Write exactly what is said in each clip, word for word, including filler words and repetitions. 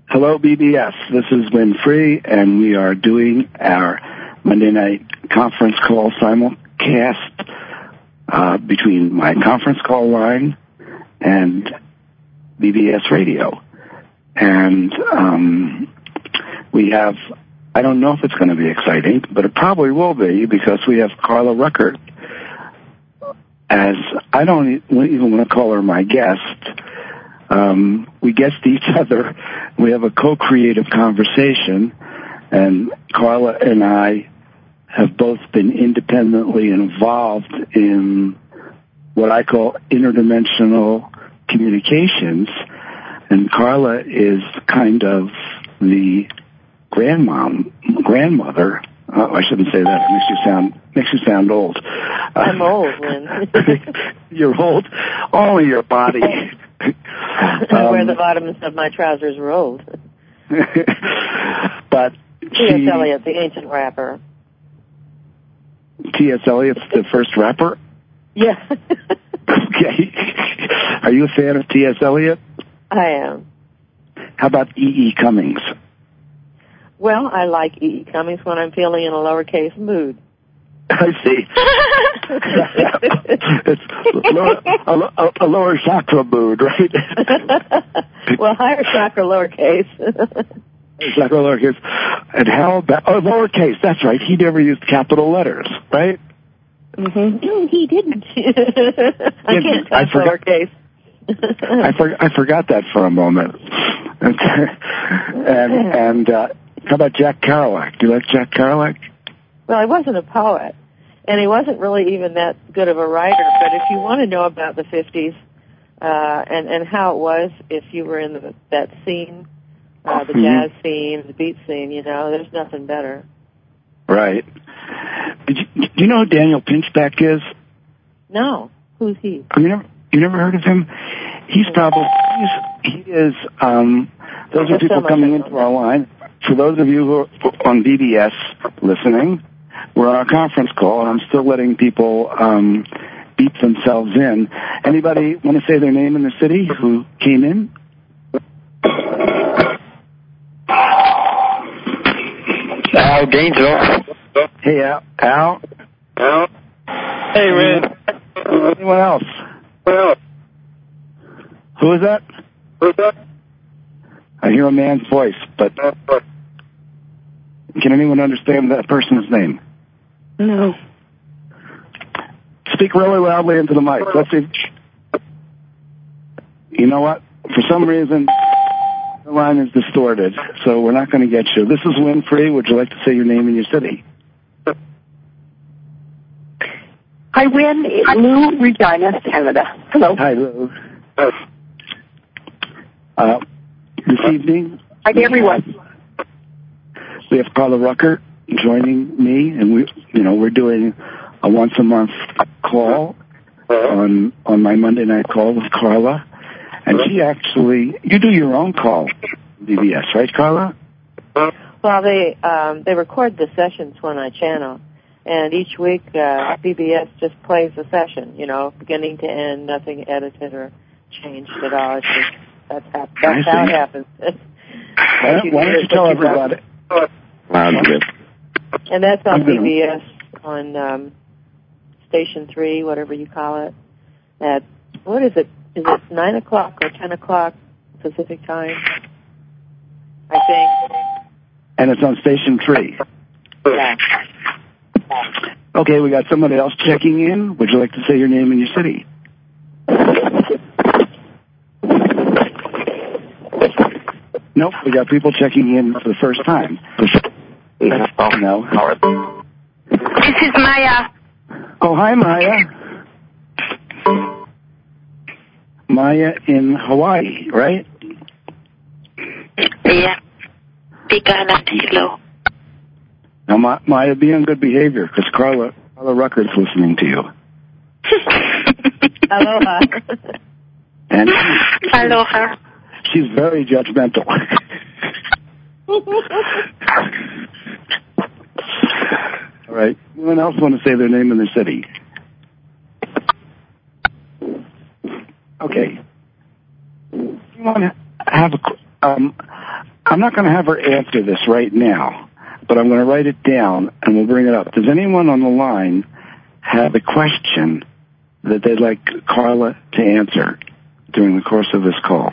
Hello, B B S. This is Winfrey, and we are doing our Monday night conference call simulcast uh, between my conference call line and B B S Radio. And um, we have, I don't know if it's going to be exciting, but it probably will be because we have Carla Rueckert as, I don't even want to call her my guest. Um, we guest each other. We have a co-creative conversation, and Carla and I have both been independently involved in what I call interdimensional communications, and Carla is kind of the grandmom, grandmother. Oh, I shouldn't say that. It makes you sound makes you sound old. I'm old, Lynn. You're old. Only your body. um, Where the bottoms of my trousers rolled. But T S. Eliot, the ancient rapper. T S. Eliot's the first rapper? Yeah. Okay. Are you a fan of T S. Eliot? I am. How about E E. Cummings? Well, I like E E. Cummings when I'm feeling in a lowercase mood. I see. It's lower, a, a lower chakra mood, right? Well, higher chakra, lowercase. Chakra, lowercase. And how about, oh, lowercase, that's right. He never used capital letters, right? Mm-hmm. No, he didn't. I can't type I forgot, lowercase. I, for, I forgot that for a moment. and and uh, how about Jack Kerouac? Do you like Jack Kerouac? Well, he wasn't a poet, and he wasn't really even that good of a writer, but if you want to know about the fifties uh, and, and how it was if you were in the, that scene, uh, the jazz scene, the beat scene, you know, there's nothing better. Right. Did you, do you know who Daniel Pinchbeck is? No. Who's he? You never, you never heard of him? He's probably, he's, he is, um, those are people coming into our line. For those of you who are on B B S listening, we're on our conference call, and I'm still letting people um, beep themselves in. Anybody want to say their name and the city who came in? Al Gainesville. Hey, Al. Al? Al? Hey, Red. Anyone else? Well. Who is that? Who's that? I hear a man's voice, but can anyone understand that person's name? No. Speak really loudly into the mic. Let's see. You know what? For some reason, the line is distorted, so we're not going to get you. This is Winfrey. Would you like to say your name and your city? Hi, Win. Lou, Regina, Canada. Hello. Hi, Lou. Uh, this evening, hi, everyone. We have Carla Rueckert joining me, and we, you know, we're doing a once a month call on on my Monday night call with Carla, and she actually, you do your own call, B B S, right, Carla? Well, they um, they record the sessions when I channel, and each week uh, B B S just plays the session, you know, beginning to end, nothing edited or changed at all. It's just, that's how, that's how it happens. Why don't, why don't you tell everybody? And that's on B B S on um, Station three, whatever you call it. At, what is it? Is it nine o'clock or ten o'clock Pacific time? I think. And it's on Station three. Yeah. Okay, we got somebody else checking in. Would you like to say your name and your city? Nope, we got people checking in for the first time. Oh, no. This is Maya. Oh, hi, Maya. Maya in Hawaii, right? Yeah. Big island, hello. Now, Ma- Maya, be on good behavior, because Carla, Carla Rueckert's listening to you. Aloha. And Aloha. She's very judgmental. All right. Anyone else want to say their name and their city? Okay. You want to have a, um, I'm not going to have her answer this right now, but I'm going to write it down and we'll bring it up. Does anyone on the line have a question that they'd like Carla to answer during the course of this call?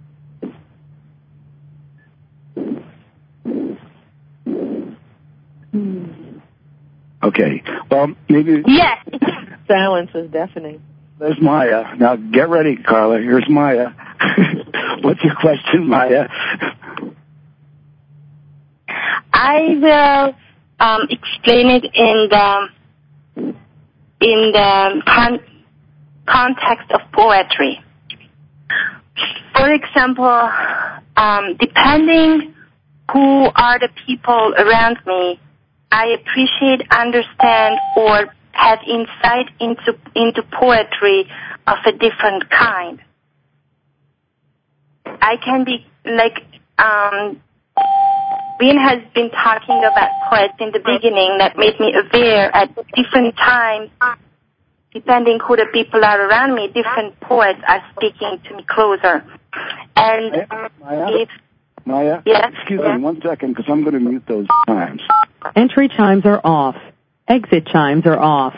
Okay. Well, maybe... Yes. Silence is deafening. There's Maya. Now, get ready, Carla. Here's Maya. What's your question, Maya? I will um, explain it in the in the con- context of poetry. For example, um, depending who are the people around me, I appreciate, understand, or have insight into into poetry of a different kind. I can be like um, Wien has been talking about poets in the beginning that made me aware at different times, depending who the people are around me, different poets are speaking to me closer. And Maya, if Maya, yes, excuse yes. me one second, because I'm going to mute those chimes. Entry chimes are off. Exit chimes are off.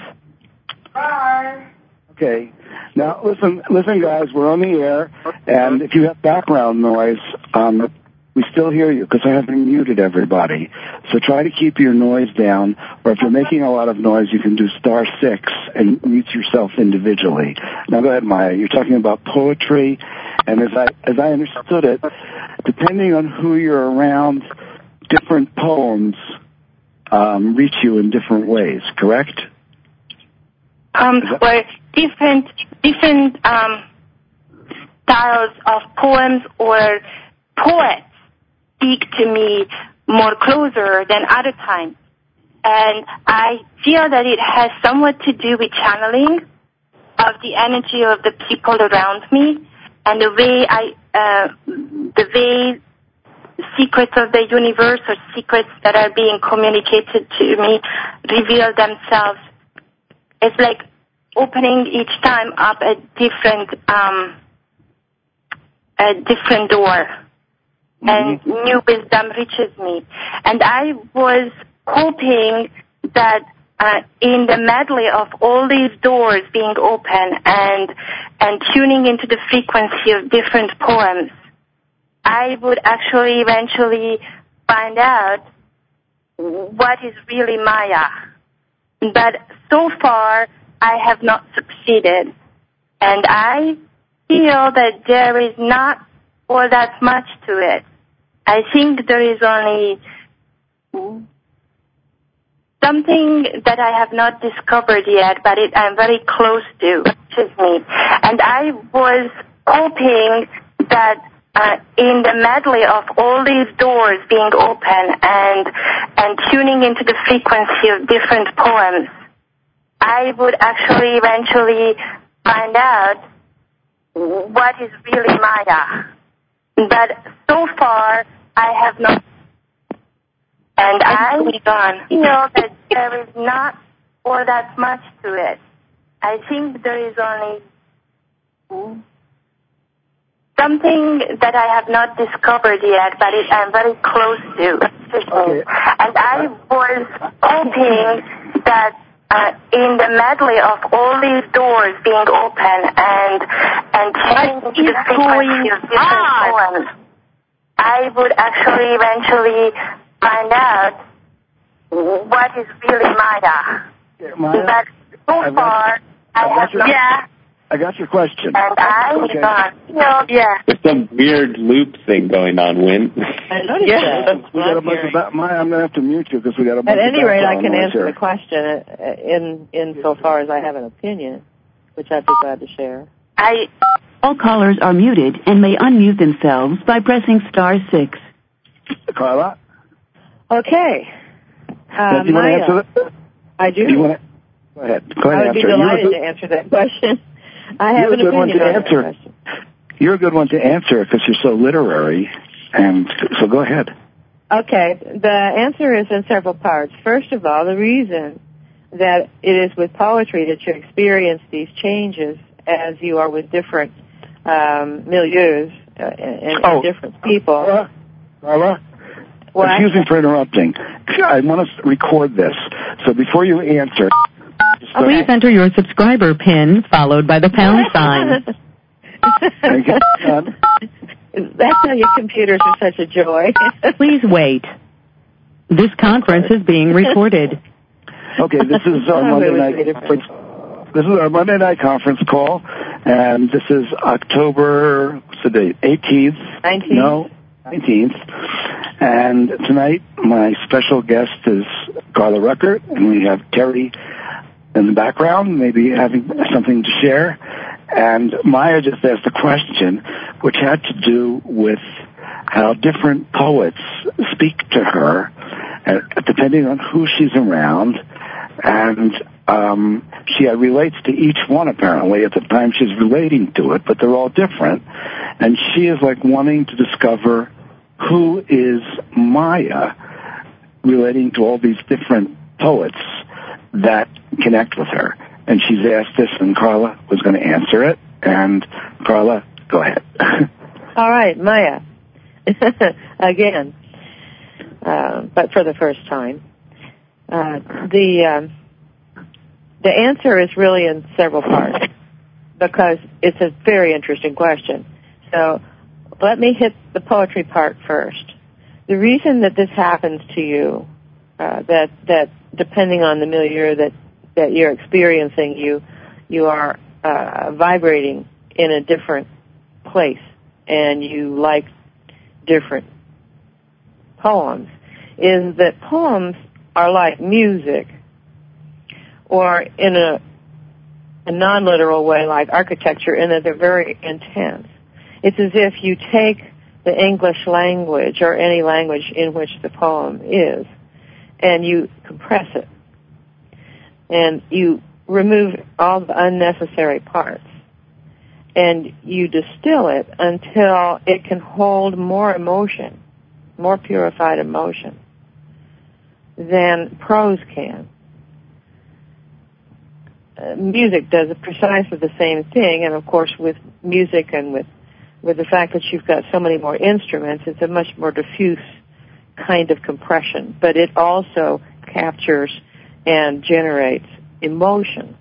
Okay. Now, listen, listen, guys, we're on the air, and if you have background noise, um, we still hear you because I haven't muted everybody. So try to keep your noise down, or if you're making a lot of noise, you can do star six and mute yourself individually. Now, go ahead, Maya. You're talking about poetry, and as I as I understood it, depending on who you're around, different poems um, reach you in different ways. Correct? Um, or different different um, styles of poems or poets speak to me more closer than other times. And I feel that it has somewhat to do with channeling of the energy of the people around me and the way I, uh, the way secrets of the universe or secrets that are being communicated to me reveal themselves. It's like opening each time up a different, um, a different door, and mm-hmm. new wisdom reaches me. And I was hoping that uh, in the medley of all these doors being open and and tuning into the frequency of different poems, I would actually eventually find out what is really Maya. But so far, I have not succeeded. And I feel that there is not all that much to it. I think there is only something that I have not discovered yet, but it, I'm very close to, which is me. And I was hoping that uh, in the medley of all these doors being open and and tuning into the frequency of different poems, I would actually eventually find out what is really Maya. But so far, I have not. And I feel that there is not all that much to it. I think there is only something that I have not discovered yet, but it, I'm very close to. Okay. And I was hoping that uh, in the medley of all these doors being open and and changing the frequency of different poems, I would actually eventually find out what is really Maya. Yeah, Maya, but so I've far, got, I I've have your, not. Yeah. I got your question. And I okay. uh, feel, yeah. There's some weird loop thing going on, Win. I noticed yeah. that. We got a bunch of ba- Maya, I'm going to have to mute you because we got a bunch At of any rate, I background can noise answer here. the question in in so far as I have an opinion, which I'd be glad to share. I. All callers are muted and may unmute themselves by pressing star six. Carla? Okay. Uh, do you Maya, want to answer that? I do. do you want to, go ahead. Go ahead I would be answer. delighted good, to answer that question. I have you're an a good one opinion to on answer. that question. You're a good one to answer because you're so literary, and so go ahead. Okay. The answer is in several parts. First of all, the reason that it is with poetry that you experience these changes as you are with different um, milieus uh, and, and oh. different people. Uh, Carla? What? Excuse me for interrupting. I want to record this. So before you answer... Please enter your subscriber PIN followed by the pound sign. That's how your computers are such a joy. Please wait. This conference is being recorded. Okay, this is our Monday night conference. This is our Monday night conference call, and this is October, what's the date? eighteenth. nineteenth. No, nineteenth. And tonight, my special guest is Carla Rueckert, and we have Terry in the background, maybe having something to share. And Maya just asked a question which had to do with how different poets speak to her, uh, depending on who she's around. And um, she uh, relates to each one, apparently, at the time she's relating to it, but they're all different. And she is like wanting to discover who is Maya relating to all these different poets that connect with her. And she's asked this, and Carla was going to answer it. And Carla, go ahead. All right, Maya. Again, uh, but for the first time. Uh, the um, the answer is really in several parts because it's a very interesting question. So let me hit the poetry part first. The reason that this happens to you, uh, that that depending on the milieu that that you're experiencing, you you are uh, vibrating in a different place, and you like different poems, is that poems are like music, or in a, a non-literal way, like architecture, in that they're very intense. It's as if you take the English language, or any language in which the poem is, and you compress it. And you remove all the unnecessary parts. And you distill it until it can hold more emotion, more purified emotion, than prose can. Uh, music does precisely the same thing, and of course with music and with, with the fact that you've got so many more instruments, it's a much more diffuse kind of compression, but it also captures and generates emotion,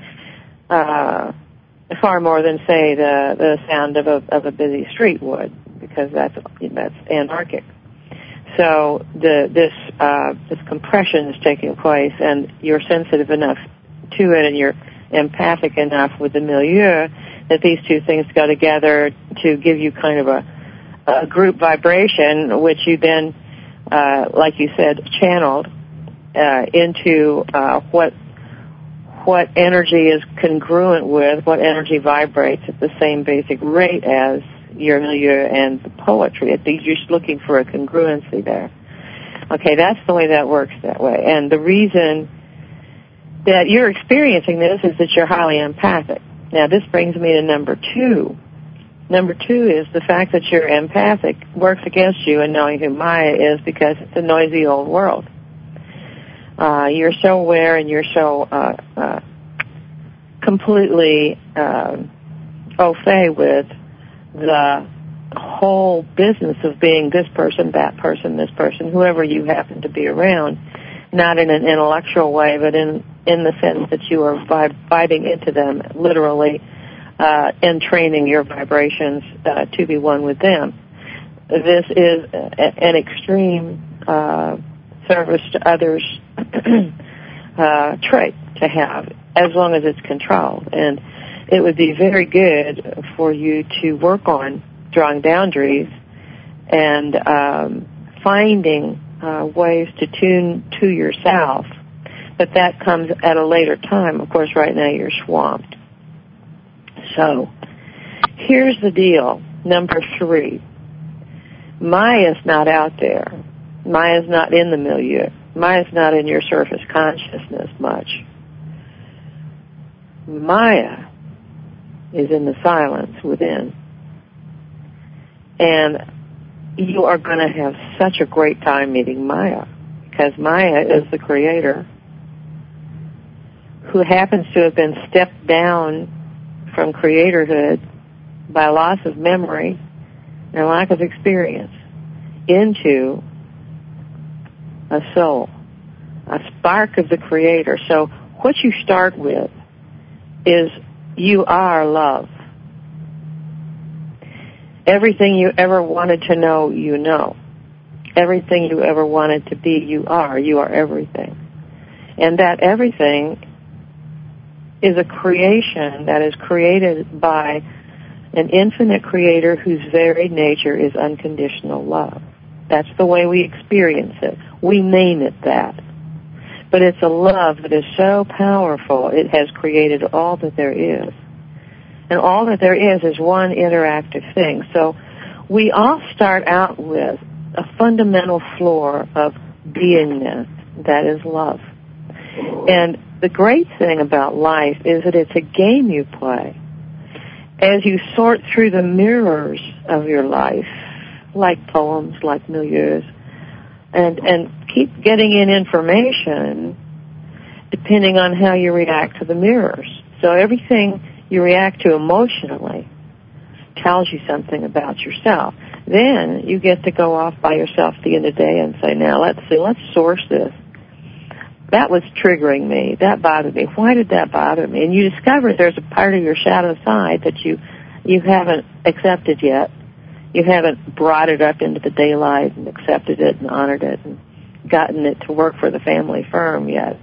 uh, far more than, say, the, the sound of a, of a busy street would, because that's, that's anarchic. So the, this, uh, this compression is taking place, and you're sensitive enough to it, and you're empathic enough with the milieu that these two things go together to give you kind of a, a group vibration, which you then, uh, like you said, channeled uh, into uh, what what energy is congruent with, what energy vibrates at the same basic rate as your milieu and the poetry. You're just looking for a congruency there. Okay, that's the way that works that way. And the reason that you're experiencing this is that you're highly empathic. Now, this brings me to number two. Number two is the fact that you're empathic works against you in knowing who Maya is, because it's a noisy old world. Uh, you're so aware, and you're so uh, uh, completely uh, au fait with the whole business of being this person, that person, this person, whoever you happen to be around, not in an intellectual way, but in, in the sense that you are vib- vibing into them, literally, uh, and training your vibrations uh, to be one with them. This is a, an extreme uh, service to others uh, trait to have, as long as it's controlled. And it would be very good for you to work on drawing boundaries and um, finding uh, ways to tune to yourself. But that comes at a later time. Of course, right now you're swamped. So, here's the deal. Number three. Maya's not out there. Maya's not in the milieu. Maya's not in your surface consciousness much. Maya is in the silence within. And you are going to have such a great time meeting Maya, because Maya is the creator who happens to have been stepped down from creatorhood by loss of memory and lack of experience into a soul, a spark of the Creator. So what you start with is you are love. Everything you ever wanted to know, you know. Everything you ever wanted to be, you are. You are everything. And that everything is a creation that is created by an infinite Creator whose very nature is unconditional love. That's the way we experience it. We name it that. But it's a love that is so powerful, it has created all that there is. And all that there is is one interactive thing. So we all start out with a fundamental floor of beingness, that is love. And the great thing about life is that it's a game you play. As you sort through the mirrors of your life, like poems, like milieus, and, and keep getting in information depending on how you react to the mirrors. So everything you react to emotionally tells you something about yourself. Then you get to go off by yourself at the end of the day and say, now let's see, let's source this. That was triggering me. That bothered me. Why did that bother me? And you discover there's a part of your shadow side that you you haven't accepted yet. You haven't brought it up into the daylight and accepted it and honored it and gotten it to work for the family firm yet.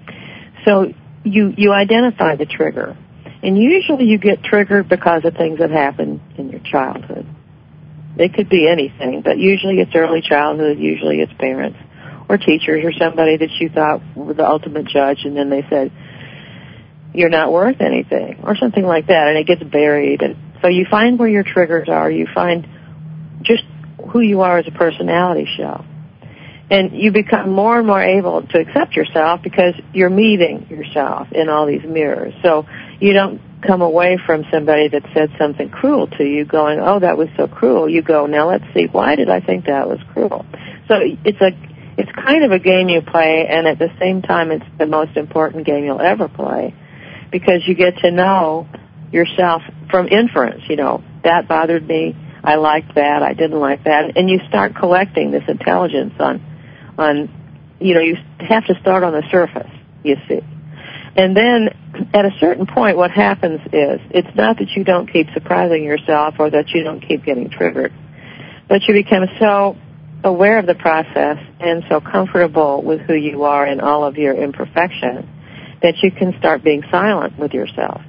So you you identify the trigger. And usually you get triggered because of things that happened in your childhood. It could be anything, but usually it's early childhood, usually it's parents or teachers or somebody that you thought was the ultimate judge, and then they said, you're not worth anything, or something like that, and it gets buried. And so you find where your triggers are. You find just who you are as a personality shell. And you become more and more able to accept yourself because you're meeting yourself in all these mirrors. So you don't come away from somebody that said something cruel to you going, oh, that was so cruel. You go, now let's see, why did I think that was cruel? So it's a it's kind of a game you play, and at the same time it's the most important game you'll ever play because you get to know yourself from inference. You know, that bothered me, I liked that, I didn't like that, and you start collecting this intelligence on on, you know, you have to start on the surface, you see. And then at a certain point what happens is, it's not that you don't keep surprising yourself or that you don't keep getting triggered, but you become so aware of the process and so comfortable with who you are and all of your imperfection that you can start being silent with yourself.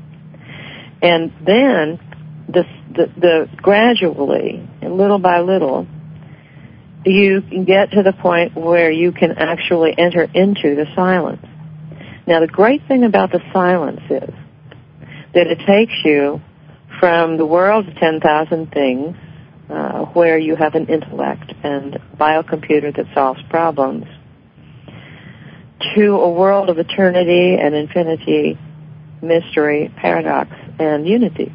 And then the, the, the gradually, and little by little, you can get to the point where you can actually enter into the silence. Now, the great thing about the silence is that it takes you from the world of ten thousand things, uh, where you have an intellect and biocomputer that solves problems, to a world of eternity and infinity, mystery, paradox, and unity.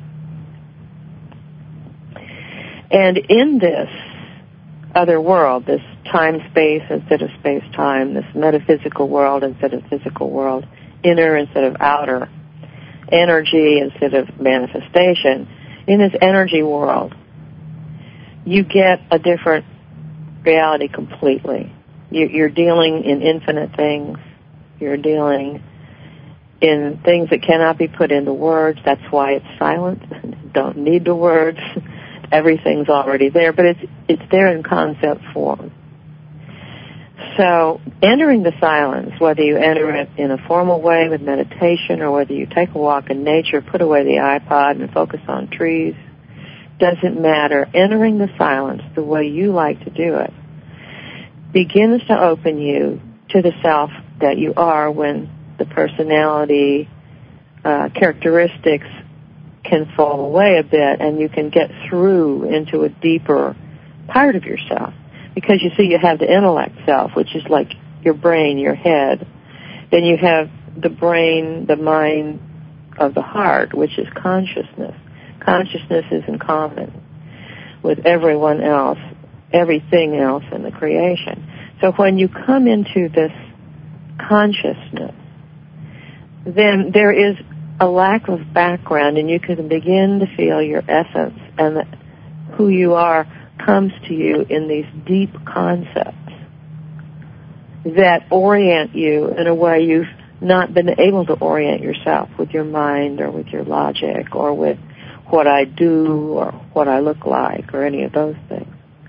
And in this other world, this time-space instead of space-time, this metaphysical world instead of physical world, inner instead of outer, energy instead of manifestation, in this energy world, you get a different reality completely. You're dealing in infinite things. You're dealing in things that cannot be put into words. That's why it's silent. Don't need the words. Everything's already there, but it's it's there in concept form. So entering the silence, whether you enter it in a formal way with meditation or whether you take a walk in nature, put away the iPod and focus on trees, doesn't matter. Entering the silence the way you like to do it begins to open you to the self that you are when the personality uh, characteristics can fall away a bit and you can get through into a deeper part of yourself. Because you see, you have the intellect self, which is like your brain, your head. Then you have the brain, the mind of the heart, which is consciousness. Consciousness is in common with everyone else, everything else in the creation. So when you come into this consciousness, then there is a lack of background, and you can begin to feel your essence and who you are comes to you in these deep concepts that orient you in a way you've not been able to orient yourself with your mind or with your logic or with what I do or what I look like or any of those things.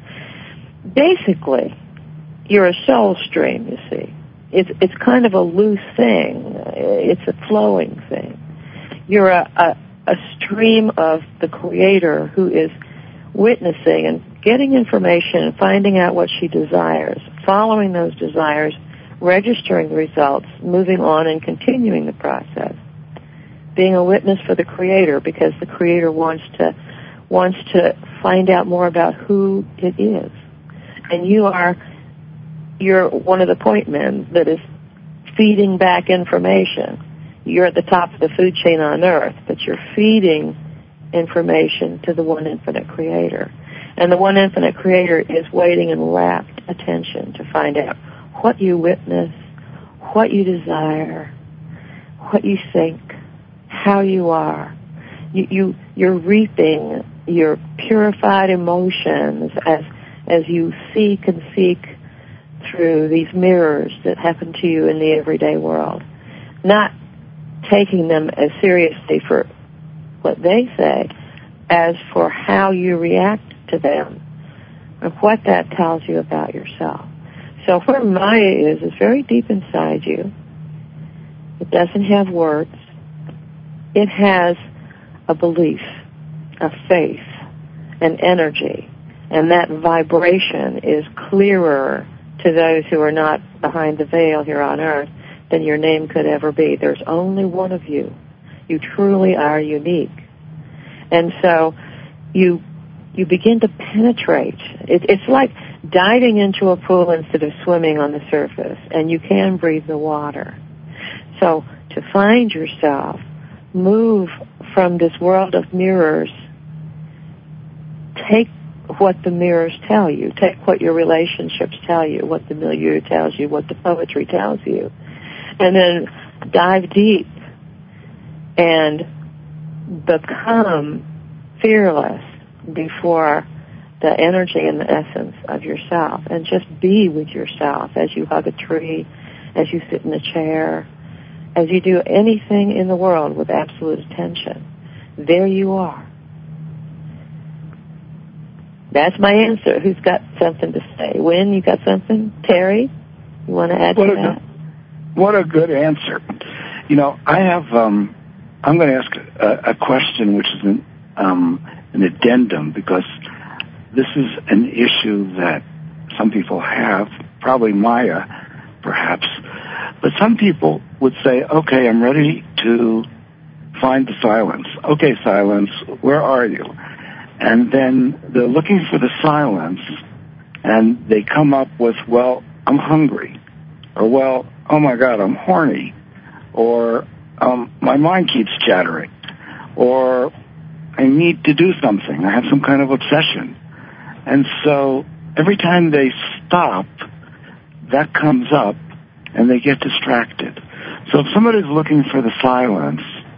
Basically, you're a soul stream, you see. It's it's kind of a loose thing. It's a flowing thing. You're a, a, a stream of the Creator who is witnessing and getting information and finding out what she desires, following those desires, registering the results, moving on and continuing the process. Being a witness for the Creator because the Creator wants to wants to find out more about who it is. And you are you're one of the point men that is feeding back information. You're at the top of the food chain on Earth, but you're feeding information to the one infinite Creator. And the one infinite Creator is waiting in rapt attention to find out what you witness, what you desire, what you think, how you are. You, you, you're reaping your purified emotions as, as you seek and seek through these mirrors that happen to you in the everyday world. Not taking them as seriously for what they say as for how you react to them and what that tells you about yourself. So where Maya is, is very deep inside you. It doesn't have words. It has a belief, a faith, an energy, and that vibration is clearer to those who are not behind the veil here on Earth than your name could ever be. There's only one of you. You truly are unique. And so you you begin to penetrate. It, it's like diving into a pool instead of swimming on the surface, and you can breathe the water. So to find yourself, move from this world of mirrors, take what the mirrors tell you, take what your relationships tell you, what the milieu tells you, what the poetry tells you, and then dive deep and become fearless before the energy and the essence of yourself, and just be with yourself as you hug a tree, as you sit in a chair, as you do anything in the world with absolute attention. There you are. That's my answer. Who's got something to say? Wynn, you got something? Terry, you want to add what to a that? Good, what a good answer. You know, I have, um, I'm going to ask a, a question which is an, um, an addendum, because this is an issue that some people have, probably Maya, perhaps, but some people would say, okay, I'm ready to find the silence. Okay, silence, where are you? And then they're looking for the silence, and they come up with, well, I'm hungry, or, well, oh my God, I'm horny, or um, my mind keeps chattering, or I need to do something. I have some kind of obsession. And so every time they stop, that comes up, and they get distracted. So if somebody's looking for the silence,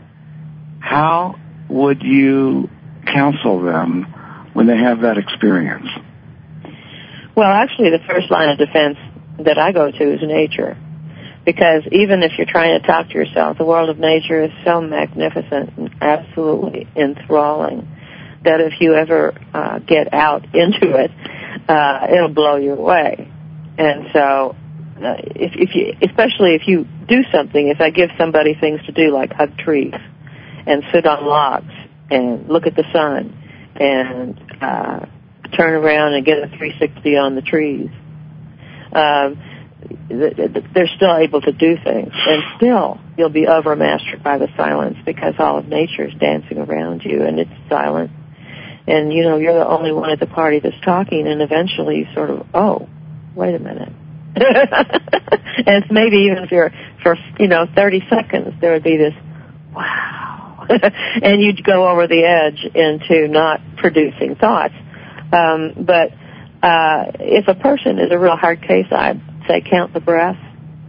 how would you counsel them when they have that experience? Well, actually, the first line of defense that I go to is nature. Because even if you're trying to talk to yourself, the world of nature is so magnificent and absolutely enthralling that if you ever uh, get out into it, uh, it'll blow you away. And so, uh, if, if you, especially if you do something, if I give somebody things to do like hug trees and sit on logs and look at the sun and uh, turn around and get a three sixty on the trees, um, they're still able to do things, and still you'll be overmastered by the silence because all of nature is dancing around you and it's silent, and you know you're the only one at the party that's talking, and eventually you sort of, oh, wait a minute. And maybe even for for you know thirty seconds there would be this wow, and you'd go over the edge into not producing thoughts. Um, but uh, if a person is a real hard case, I'd say count the breath.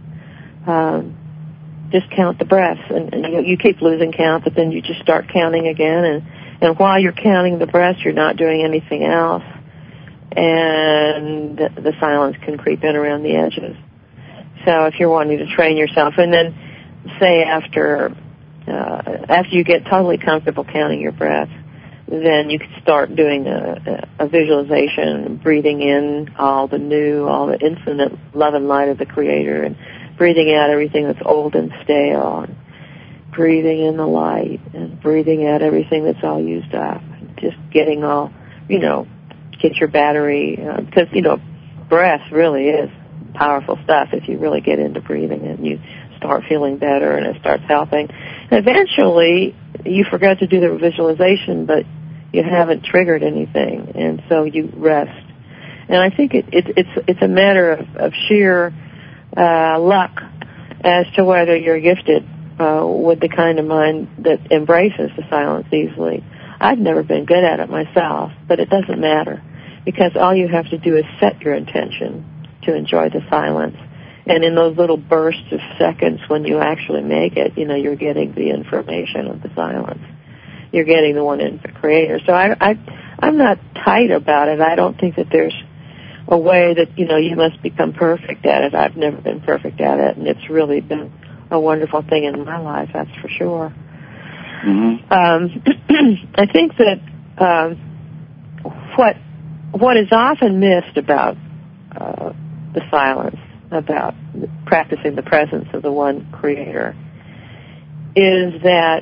Um, just count the breaths, and, and you, you keep losing count, but then you just start counting again. And, and while you're counting the breaths, you're not doing anything else. and the silence can creep in around the edges. So if you're wanting to train yourself, and then say after uh, after you get totally comfortable counting your breath, then you can start doing a, a visualization, breathing in all the new, all the infinite love and light of the Creator, and breathing out everything that's old and stale, and breathing in the light, and breathing out everything that's all used up, and just getting all, you know, get your battery, uh, because, you know, breath really is powerful stuff if you really get into breathing and you start feeling better and it starts helping. And eventually, you forgot to do the visualization, but you haven't triggered anything, and so you rest. And I think it, it, it's it's a matter of, of sheer uh, luck as to whether you're gifted uh, with the kind of mind that embraces the silence easily. I've never been good at it myself, but it doesn't matter, because all you have to do is set your intention to enjoy the silence. And in those little bursts of seconds when you actually make it, you know, you're getting the information of the silence. You're getting the one in the Creator. So I, I, I'm not tight about it. I don't think that there's a way that, you know, you must become perfect at it. I've never been perfect at it, and it's really been a wonderful thing in my life, that's for sure. Mm-hmm. Um, I think that um, what what is often missed about uh, the silence, about practicing the presence of the one Creator, is that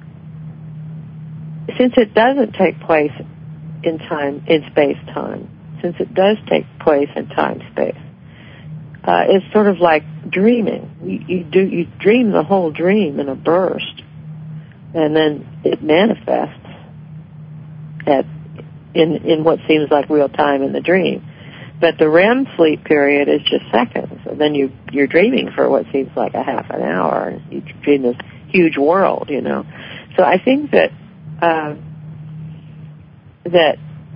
since it doesn't take place in time, in space-time, since it does take place in time-space, uh, it's sort of like dreaming. You, you do you dream the whole dream in a burst, and then it manifests at in in what seems like real time in the dream. But the R E M sleep period is just seconds, and then you you're dreaming for what seems like a half an hour. You dream this huge world, you know. So I think that uh, that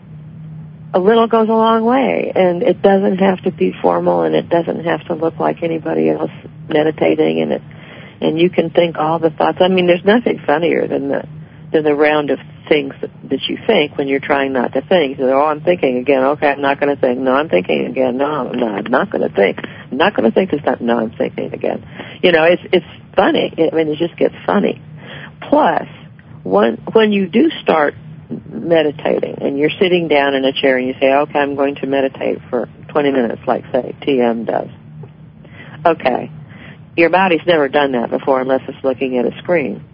a little goes a long way, and it doesn't have to be formal, and it doesn't have to look like anybody else meditating, and it and you can think all the thoughts. I mean, there's nothing funnier than the than the round of things that, that you think when you're trying not to think. So, oh, I'm thinking again. Okay, I'm not going to think. No, I'm thinking again. No, no, I'm not going to think. I'm not going to think this time. No, I'm thinking again. You know, it's it's funny. I mean, it just gets funny. Plus, when when you do start meditating and you're sitting down in a chair and you say, okay, I'm going to meditate for twenty minutes, like say T M does. Okay, your body's never done that before unless it's looking at a screen.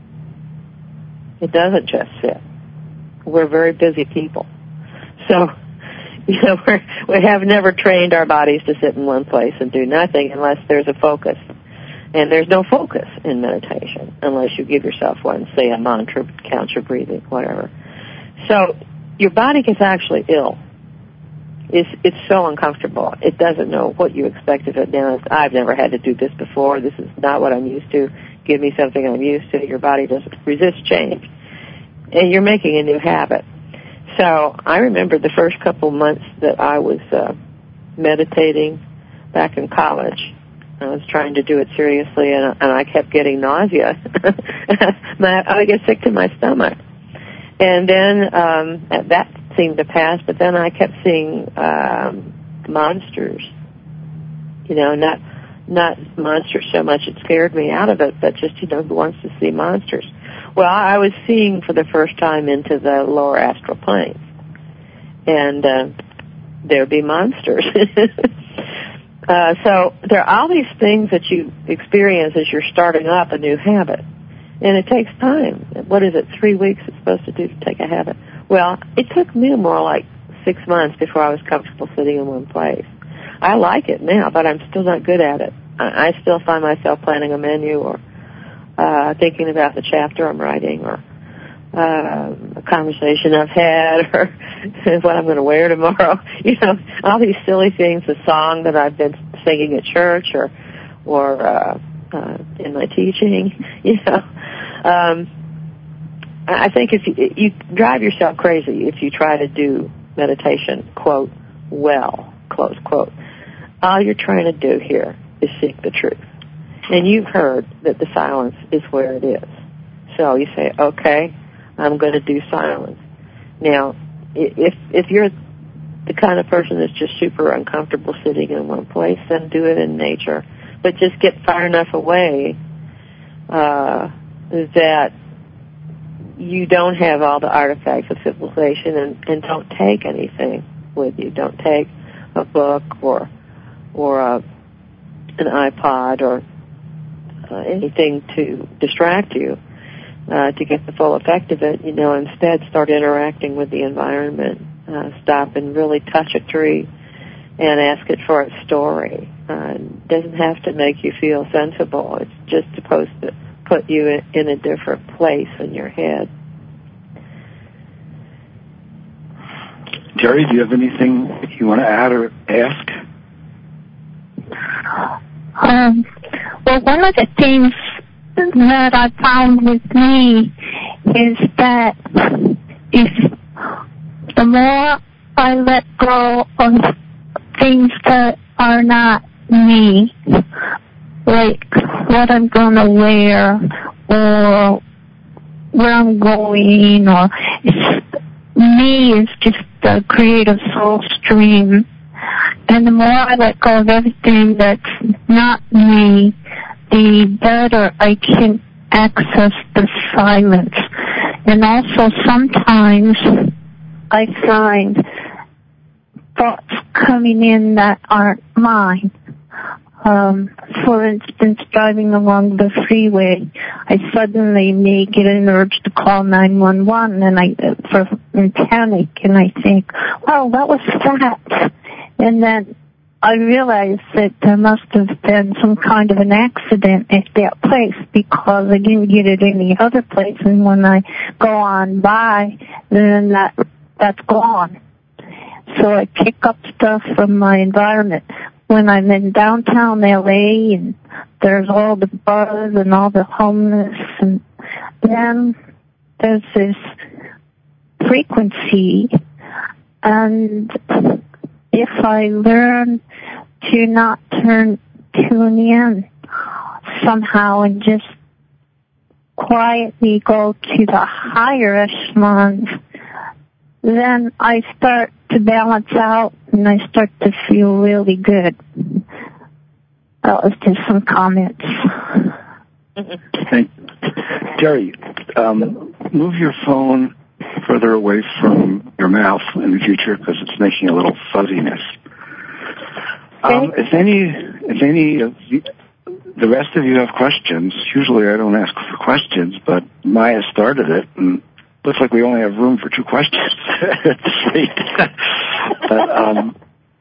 It doesn't just sit. We're very busy people. So, you know, we're, we have never trained our bodies to sit in one place and do nothing unless there's a focus. And there's no focus in meditation unless you give yourself one, say a mantra, count your breathing, whatever. So your body gets actually ill. It's, it's so uncomfortable. It doesn't know what you expect of it now. I've never had to do this before. This is not what I'm used to. Give me something I'm used to. Your body doesn't resist change. And you're making a new habit. So I remember the first couple months that I was uh, meditating back in college. I was trying to do it seriously, and, and I kept getting nausea. my, I would get sick to my stomach. And then um, that seemed to pass, but then I kept seeing um, monsters. You know, not not monsters so much it scared me out of it, but just, you know, who wants to see monsters? Well, I was seeing for the first time into the lower astral planes, and uh, there'd be monsters. uh, so there are all these things that you experience as you're starting up a new habit, and it takes time. What is it, three weeks it's supposed to do to take a habit? Well, it took me more like six months before I was comfortable sitting in one place. I like it now, but I'm still not good at it. I, I still find myself planning a menu or uh, thinking about the chapter I'm writing or uh, a conversation I've had or what I'm going to wear tomorrow. You know, all these silly things, a song that I've been singing at church or or uh, uh, in my teaching, you know. Um, I think if you, you drive yourself crazy if you try to do meditation, quote, well, close quote. All you're trying to do here is seek the truth. And you've heard that the silence is where it is. So you say, okay, I'm going to do silence. Now, if if you're the kind of person that's just super uncomfortable sitting in one place, then do it in nature. But just get far enough away uh, that you don't have all the artifacts of civilization, and, and don't take anything with you. Don't take a book or or a, an iPod or uh, anything to distract you uh, to get the full effect of it. You know, instead start interacting with the environment. Uh, stop and really touch a tree and ask it for its story. Uh, it doesn't have to make you feel sensible. It's just supposed to put you in, in a different place in your head. Jerry, do you have anything you want to add or ask? Um, well, one of the things that I found with me is that if the more I let go of things that are not me, like what I'm going to wear or where I'm going, or it's, me is just the creative soul stream. And the more I let go of everything that's not me, the better I can access the silence. And also sometimes I find thoughts coming in that aren't mine. Um, for instance, driving along the freeway, I suddenly may get an urge to call nine one one, and I for in panic, and I think, "Well, what was that?" And then I realize that there must have been some kind of an accident at that place because I didn't get it any other place. And when I go on by, then that that's gone. So I pick up stuff from my environment. When I'm in downtown L A and there's all the buzz and all the homeless, and then there's this frequency, and if I learn to not turn tune in somehow and just quietly go to the higher echelons, then I start to balance out and I start to feel really good. That was just some comments. Thank Jerry, um, move your phone further away from your mouth in the future because it's making a little fuzziness. Um, if any, if any of the, the rest of you have questions, usually I don't ask for questions, but Maya started it, and looks like we only have room for two questions. Sweet. But, um,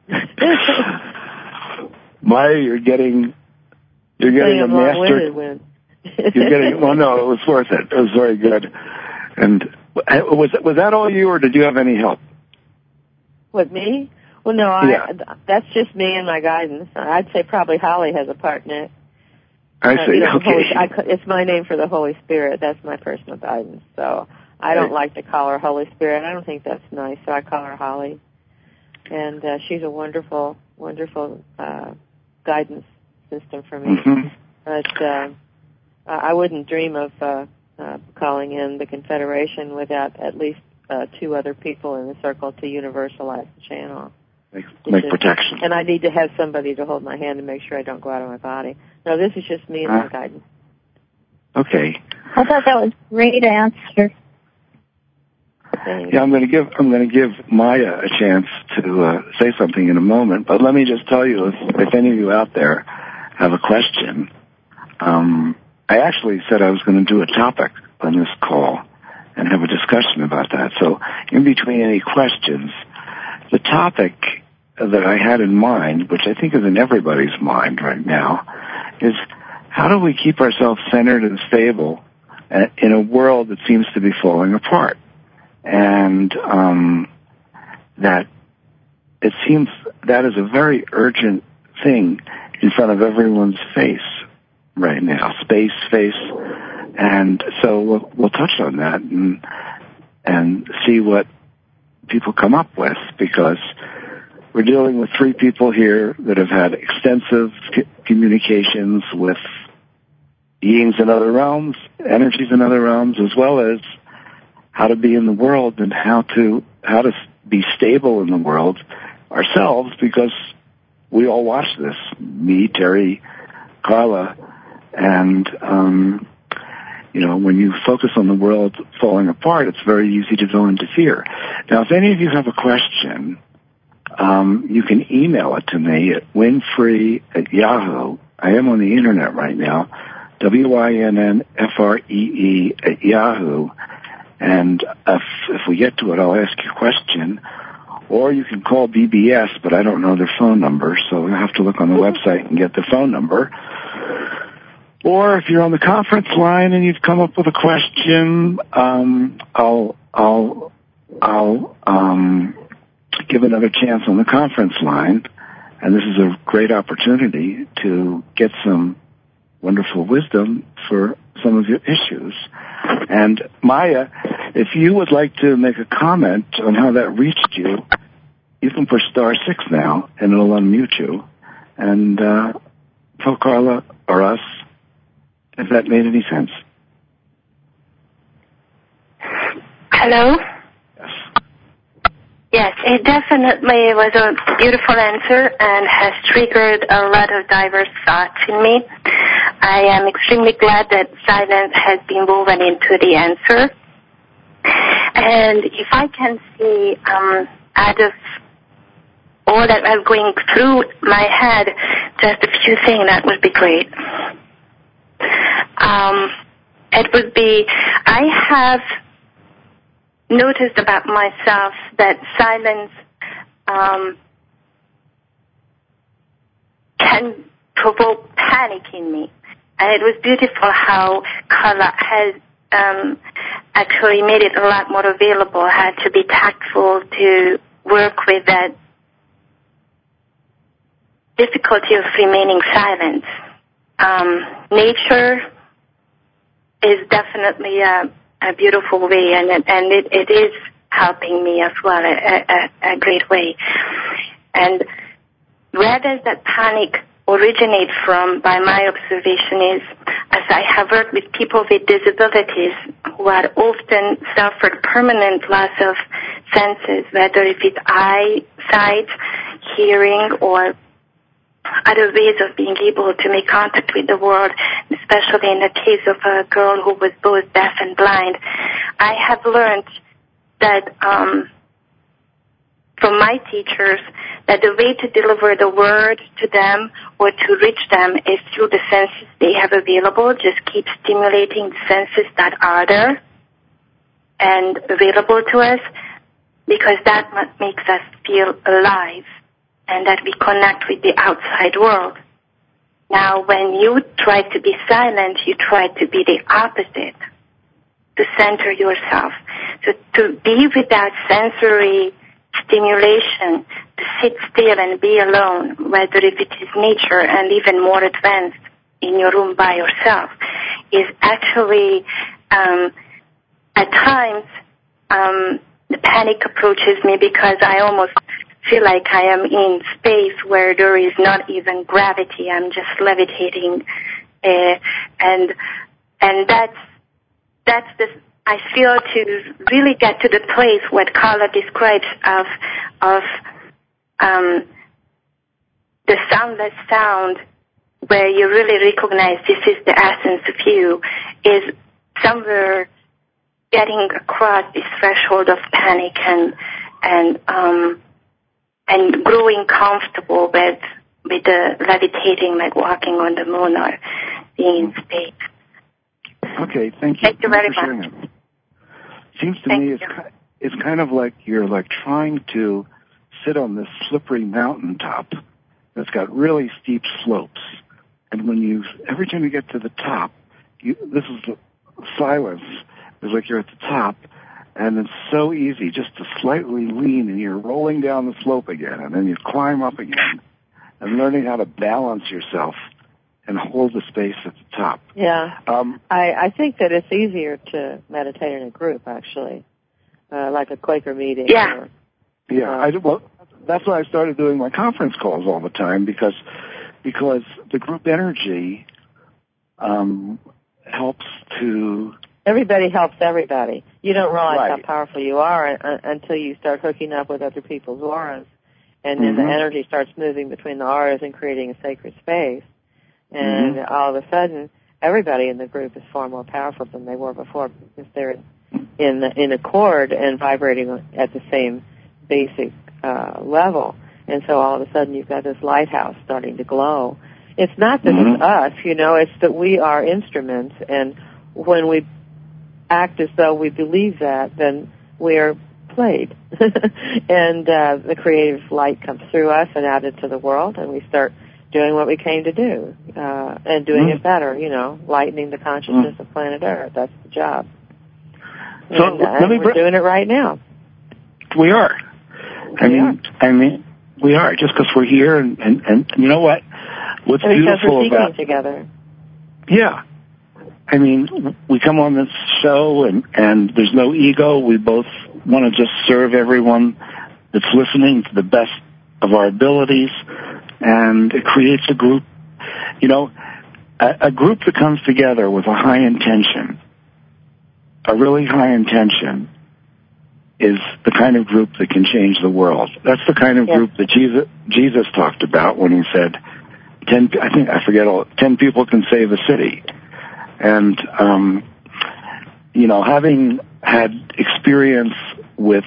Maya, you're getting, you're getting a master. You're getting, well, no, it was worth it. It was very good. And was was that all you, or did you have any help? What, me? Well, no, I, yeah. that's just me and my guidance. I'd say probably Holly has a part in it. I uh, see. You know, okay. Holy, I, it's my name for the Holy Spirit. That's my personal guidance. So I don't right. like to call her Holy Spirit. I don't think that's nice. So I call her Holly, and uh, she's a wonderful, wonderful uh, guidance system for me. Mm-hmm. But uh, I wouldn't dream of uh, uh, calling in the Confederation without at least uh, two other people in the circle to universalize the channel. Make, make is, protection. And I need to have somebody to hold my hand and make sure I don't go out of my body. No, this is just me and uh, my guidance. Okay. I thought that was a great answer. Thanks. Yeah, I'm going to give I'm going to give Maya a chance to uh, say something in a moment. But let me just tell you, if, if any of you out there have a question, um, I actually said I was going to do a topic on this call and have a discussion about that. So in between any questions, the topic that I had in mind, which I think is in everybody's mind right now, is how do we keep ourselves centered and stable in a world that seems to be falling apart? And um, that it seems that is a very urgent thing in front of everyone's face right now, space, face. And so we'll, we'll touch on that and, and see what people come up with, because we're dealing with three people here that have had extensive c- communications with beings in other realms, energies in other realms, as well as how to be in the world and how to how to be stable in the world ourselves, because we all watch this, me, Terry, Carla, and, um, you know, when you focus on the world falling apart, it's very easy to go into fear. Now, if any of you have a question, um, you can email it to me at winfree at Yahoo. I am on the internet right now, W I N N F R E E at Yahoo. And if, if we get to it, I'll ask you a question. Or you can call B B S, but I don't know their phone number, so you'll have to look on the website and get the phone number. Or if you're on the conference line and you've come up with a question, um, I'll I'll I'll um, give another chance on the conference line. And this is a great opportunity to get some wonderful wisdom for some of your issues. And Maya, if you would like to make a comment on how that reached you, you can push star six now, and it'll unmute you. And uh, tell Carla or us if that made any sense. Hello? Yes. Yes, it definitely was a beautiful answer and has triggered a lot of diverse thoughts in me. I am extremely glad that silence has been woven into the answer. And if I can see um, out of all that was going through my head, just a few things, that would be great. Um, it would be, I have noticed about myself that silence um, can provoke panic in me. And it was beautiful how Carla has um, actually made it a lot more available, how to be tactful to work with that difficulty of remaining silent. Um, nature is definitely a, a beautiful way, and, and it, it is helping me as well, a, a, a great way. And where does that panic originate from, by my observation, is as I have worked with people with disabilities who are often suffered permanent loss of senses, whether if it's eyesight, hearing, or other ways of being able to make contact with the world, especially in the case of a girl who was both deaf and blind. I have learned that um, from my teachers that the way to deliver the word to them or to reach them is through the senses they have available. Just keep stimulating the senses that are there and available to us, because that makes us feel alive and that we connect with the outside world. Now, when you try to be silent, you try to be the opposite, to center yourself. So to be without sensory stimulation, to sit still and be alone, whether if it is nature and even more advanced in your room by yourself, is actually, um, at times, um, the panic approaches me because I almost feel like I am in space where there is not even gravity. I'm just levitating, uh, and and that's that's the I feel to really get to the place what Carla describes of of um, the soundless sound, where you really recognize this is the essence of you, is somewhere getting across this threshold of panic and and um, and growing comfortable with with the levitating, like walking on the moon or being in space. Okay, thank you. Thank you very much. It. Seems to thank me you. it's kind, it's kind of like you're like trying to sit on this slippery mountaintop that's got really steep slopes, and when you every time you get to the top, you this is silence. It's like you're at the top, and it's so easy just to slightly lean, and you're rolling down the slope again, and then you climb up again, and learning how to balance yourself and hold the space at the top. Yeah. Um, I, I think that it's easier to meditate in a group, actually, uh, like a Quaker meeting. Yeah. Or, yeah. uh, I, well, that's why I started doing my conference calls all the time, because because the group energy um, helps to... Everybody helps everybody. You don't realize Right. how powerful you are uh, until you start hooking up with other people's auras. And then Mm-hmm. the energy starts moving between the auras and creating a sacred space. And Mm-hmm. all of a sudden, everybody in the group is far more powerful than they were before because they're in the, in accord and vibrating at the same basic uh, level. And so all of a sudden, you've got this lighthouse starting to glow. It's not that Mm-hmm. it's us, you know, it's that we are instruments. And when we act as though we believe that, then we are played. And uh, the creative light comes through us and out into the world, and we start doing what we came to do, uh, and doing Mm. it better, you know, lightening the consciousness Mm. of planet Earth. That's the job. So and, uh, let me we're br- doing it right now. We are. I We mean, I mean, we are just because we're here, and, and and you know what? What's And because beautiful we're seeking about together. yeah, I mean, we come on this show, and and there's no ego. We both want to just serve everyone that's listening to the best of our abilities, and it creates a group. You know, a, a group that comes together with a high intention, a really high intention, is the kind of group that can change the world. That's the kind of Yeah. group that Jesus Jesus talked about when he said, ten, I think, I forget all, ten people can save a city. And, um, you know, having had experience with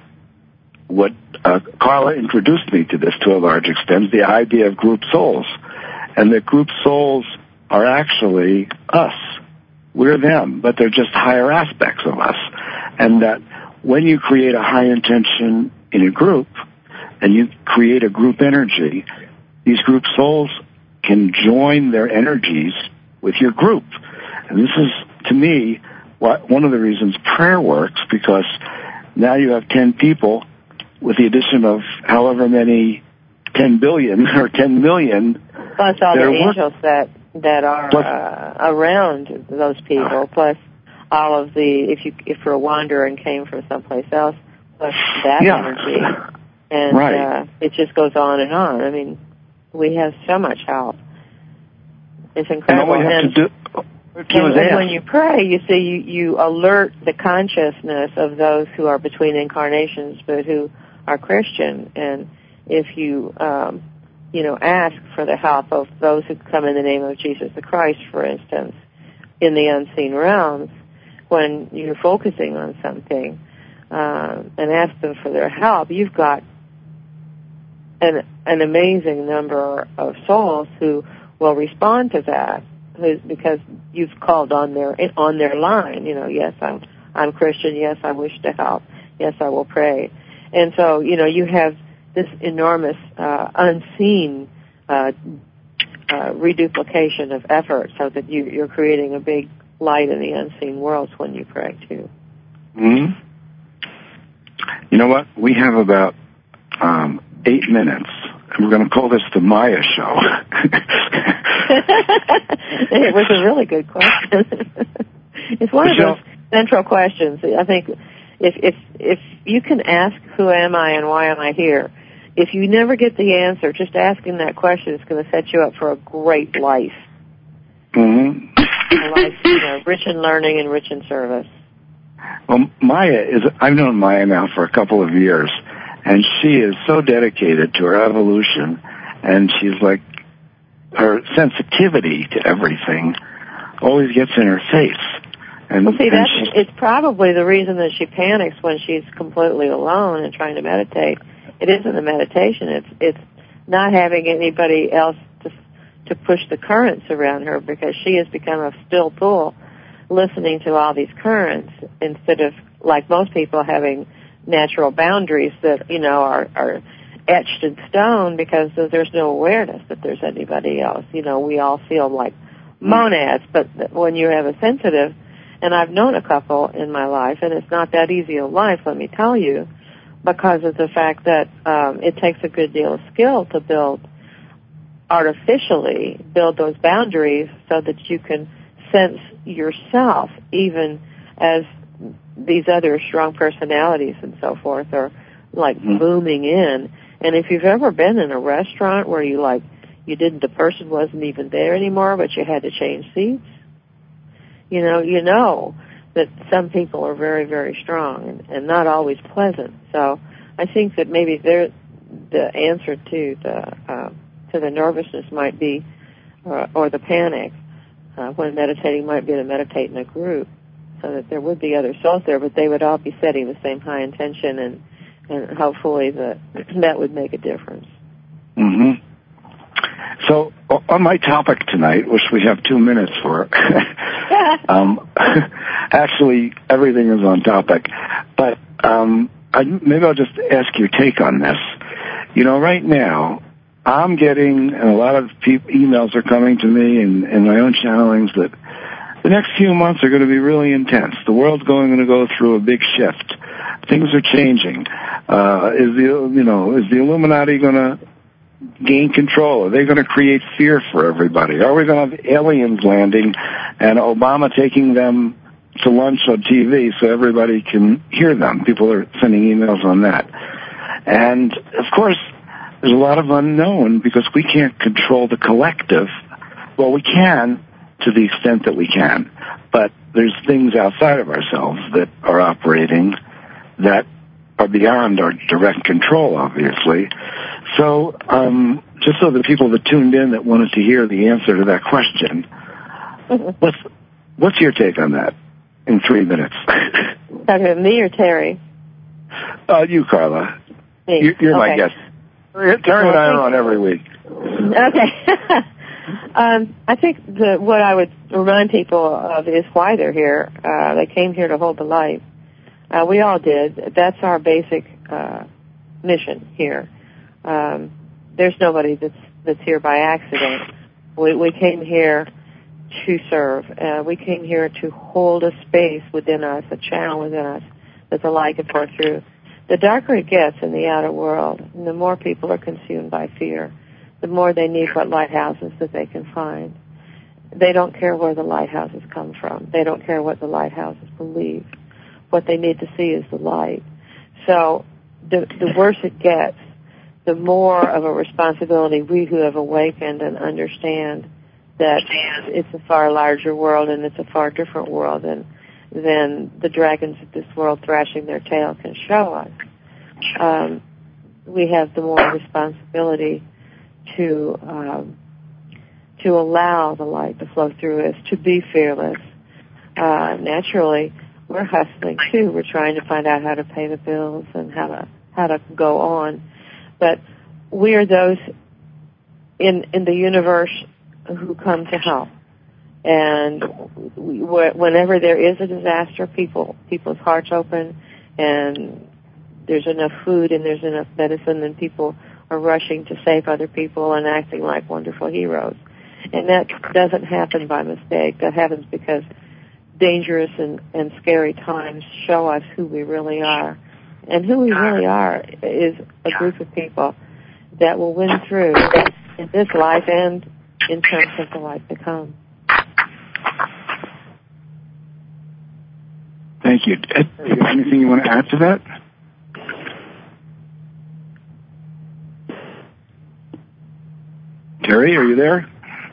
what uh, Carla introduced me to this to a large extent, the idea of group souls. And that group souls are actually us. We're them, but they're just higher aspects of us. And that when you create a high intention in a group and you create a group energy, these group souls can join their energies with your group. And this is, to me, what, one of the reasons prayer works, because now you have ten people with the addition of however many ten billion or ten million. Plus all the work- angels that, that are Plus- uh, around those people, plus all of the, if you if you're a wanderer and came from someplace else, plus that Yeah. energy. And Right. uh, it just goes on and on. I mean, we have so much help. It's And incredible. all we have and, to do, do and, is and ask. when you pray, you see, you, you alert the consciousness of those who are between incarnations but who are Christian. And if you, um, you know, ask for the help of those who come in the name of Jesus the Christ, for instance, in the unseen realms, when you're focusing on something, uh, and ask them for their help, you've got an, an amazing number of souls who will respond to that, who, because you've called on their on their line. You know, yes, I'm I'm Christian. Yes, I wish to help. Yes, I will pray. And so, you know, you have this enormous uh, unseen uh, uh, reduplication of effort, so that you, you're creating a big light in the unseen worlds when you pray too. Hmm. You know what? We have about um, eight minutes, and we're going to call this the Maya Show. It was a really good question. It's one of those central questions. I think if if if you can ask, who am I and why am I here? If you never get the answer, just asking that question is going to set you up for a great life. Mm-hmm. A life, you know, rich in learning and rich in service. Well, Maya is, I've known Maya now for a couple of years, and she is so dedicated to her evolution, and she's like, her sensitivity to everything always gets in her face. And, well, see, and that's, she, it's probably the reason that she panics when she's completely alone and trying to meditate. It isn't the meditation, it's, it's not having anybody else to, to push the currents around her, because she has become a still pool, listening to all these currents instead of, like most people, having natural boundaries that, you know, are, are etched in stone, because there's no awareness that there's anybody else. You know, we all feel like monads, but when you have a sensitive, and I've known a couple in my life, and it's not that easy a life, let me tell you, because of the fact that um, it takes a good deal of skill to build, artificially build those boundaries so that you can sense yourself, even as these other strong personalities and so forth are like mm-hmm. booming in. And if you've ever been in a restaurant where you like, you didn't, the person wasn't even there anymore, but you had to change seats, you know, you know that some people are very, very strong and, and not always pleasant. So I think that maybe there, the answer to the uh, to the nervousness might be, uh, or the panic uh, when meditating might be to meditate in a group, so that there would be other souls there, but they would all be setting the same high intention, and and hopefully the that would make a difference. Mm-hmm. So on my topic tonight, which we have two minutes for, um, actually everything is on topic, but um, I, maybe I'll just ask your take on this. You know, right now, I'm getting, and a lot of people, emails are coming to me and, and my own channelings that the next few months are going to be really intense. The world's going to go through a big shift. Things are changing. Uh, is the, you know, is the Illuminati going to gain control? Are they going to create fear for everybody? Are we going to have aliens landing and Obama taking them to lunch on T V so everybody can hear them? People are sending emails on that. And, of course, there's a lot of unknown because we can't control the collective. Well, we can to the extent that we can, but there's things outside of ourselves that are operating that are beyond our direct control, obviously. So, um, just so the people that tuned in that wanted to hear the answer to that question, what's, what's your take on that in three minutes? Talking to me or Terry? Uh, you, Carla. Me. You're, you're okay. my guest. Terry and I are on every week. Okay. um, I think the, what I would remind people of is why they're here. Uh, they came here to hold the light. Uh, we all did. That's our basic uh, mission here. Um, there's nobody that's that's here by accident. We, we came here to serve. Uh, we came here to hold a space within us, a channel within us, that the light can pour through. The darker it gets in the outer world, and the more people are consumed by fear, the more they need what lighthouses that they can find. They don't care where the lighthouses come from. They don't care what the lighthouses believe. What they need to see is the light. So the, the worse it gets, the more of a responsibility we who have awakened and understand that it's a far larger world and it's a far different world than, than the dragons of this world thrashing their tail can show us. Um, we have the more responsibility to um, to allow the light to flow through us, to be fearless. Uh, naturally, we're hustling too. We're trying to find out how to pay the bills and how to how to go on. But we are those in in the universe who come to help. And we, whenever there is a disaster, people people's hearts open, and there's enough food and there's enough medicine, and people are rushing to save other people and acting like wonderful heroes. And that doesn't happen by mistake. That happens because dangerous and, and scary times show us who we really are. And who we really are is a group of people that will win through in this life and in terms of the life to come. Thank you. Ed, anything you want to add to that? Terry, are you there?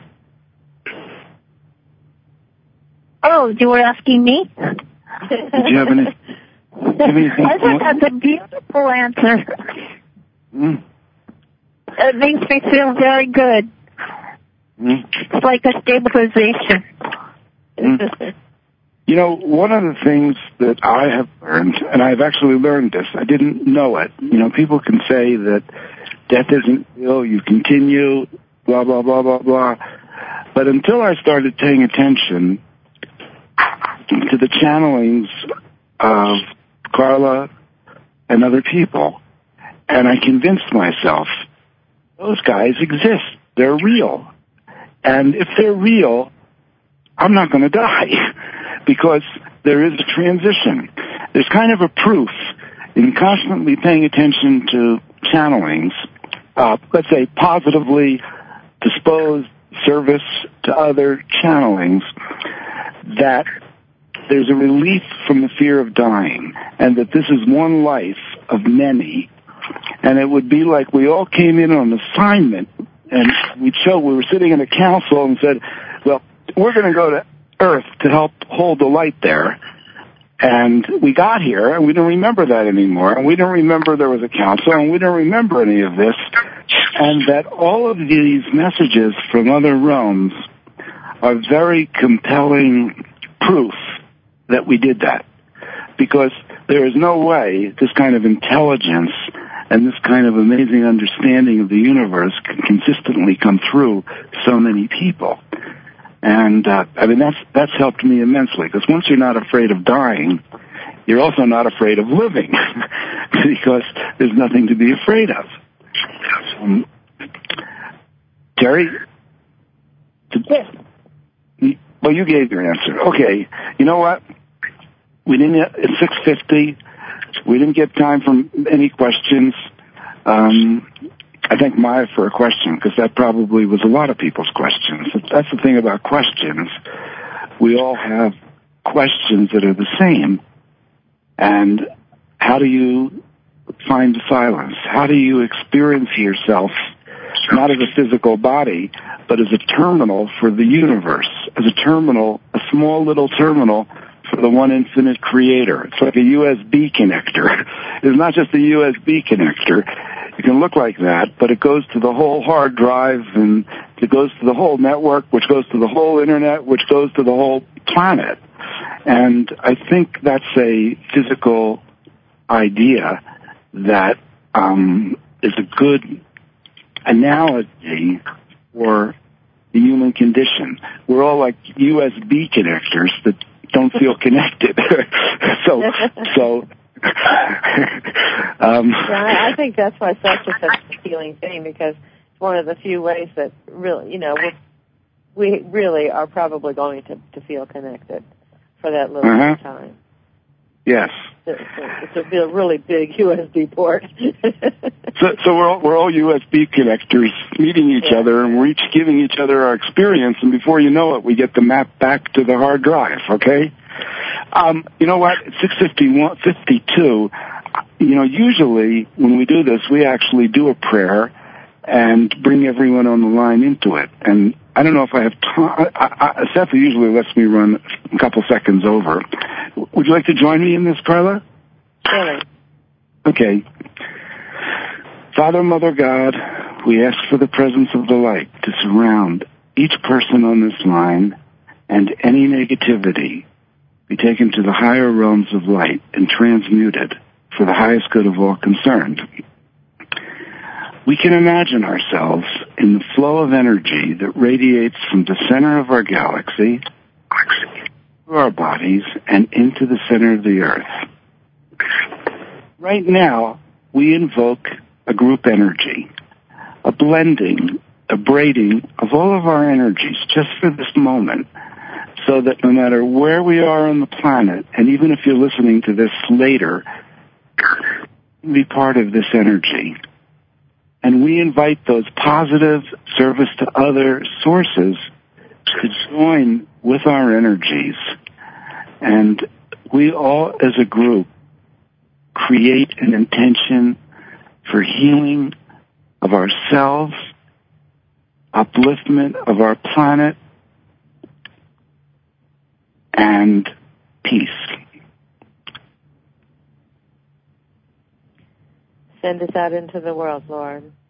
Oh, you were asking me? Did you have any? Have anything I think that's a beautiful answer. Mm. It makes me feel very good. Mm. It's like a stabilization. Mm. You know, one of the things that I have learned, and I've actually learned this, I didn't know it. You know, people can say that death isn't real, you continue, blah, blah, blah, blah, blah. But until I started paying attention to the channelings of Carla and other people, and I convinced myself, those guys exist. They're real. And if they're real, I'm not going to die because there is a transition. There's kind of a proof in constantly paying attention to channelings, uh, let's say positively disposed service to other channelings, that there's a relief from the fear of dying, and that this is one life of many. And it would be like we all came in on assignment, and we chose, we were sitting in a council and said, well, we're going to go to Earth to help hold the light there. And we got here, and we don't remember that anymore, and we don't remember there was a council, and we don't remember any of this, and that all of these messages from other realms are very compelling proof that we did that. Because there is no way this kind of intelligence and this kind of amazing understanding of the universe can consistently come through so many people. And, uh, I mean, that's, that's helped me immensely, because once you're not afraid of dying, you're also not afraid of living, because there's nothing to be afraid of. Um, Terry? Yes. Well, you gave your answer. Okay. You know what? We didn't, it's six fifty. We didn't get time for any questions. Um, I thank Maya for a question, because that probably was a lot of people's questions. That's the thing about questions. We all have questions that are the same. And how do you find silence? How do you experience yourself, not as a physical body, but as a terminal for the universe, as a terminal, a small little terminal for the one infinite creator? It's like a U S B connector. It's not just a U S B connector. It can look like that, but it goes to the whole hard drive, and it goes to the whole network, which goes to the whole internet, which goes to the whole planet. And I think that's a physical idea that um, is a good analogy for the human condition. We're all like U S B connectors that don't feel connected. so, so. um, yeah, I think that's why sex is such a healing thing, because it's one of the few ways that really, you know, we we really are probably going to, to feel connected for that little uh-huh. time. Yes. It's a, it's a really big U S B port. so, so we're all, we're all U S B connectors meeting each yeah. other, and we're each giving each other our experience, and before you know it, we get the map back to the hard drive, okay? Um, you know what? It's six fifty-two. You know, usually when we do this, we actually do a prayer and bring everyone on the line into it. And I don't know if I have time. I, I, Seth usually lets me run a couple seconds over. Would you like to join me in this, Carla? Really? Okay. Father, Mother, God, we ask for the presence of the light to surround each person on this line, and any negativity be taken to the higher realms of light and transmuted for the highest good of all concerned. We can imagine ourselves in the flow of energy that radiates from the center of our galaxy through our bodies and into the center of the earth. Right now, we invoke a group energy, a blending, a braiding of all of our energies just for this moment, so that no matter where we are on the planet, and even if you're listening to this later, be part of this energy. And we invite those positive service to other sources to join with our energies. And we all, as a group, create an intention for healing of ourselves, upliftment of our planet, and peace. Send us out into the world, Lord.